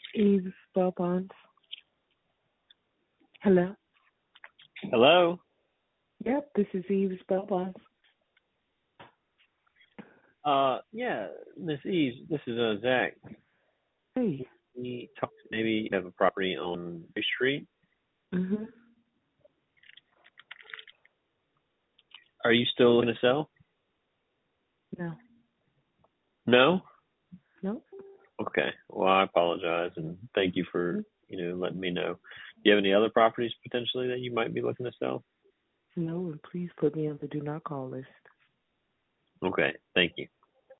Eve's Bell Bonds. Hello. Hello. Yep, this is Eve's Bell Bonds. Yeah, Miss Eve, this is Zach. Hey. We talked. Maybe you have a property on Bay Street. Mhm. Are you still going to sell? No. No. No. Okay. Well, I apologize and thank you for letting me know. Do you have any other properties potentially that you might be looking to sell? No. And please put me on the do not call list. Okay. Thank you.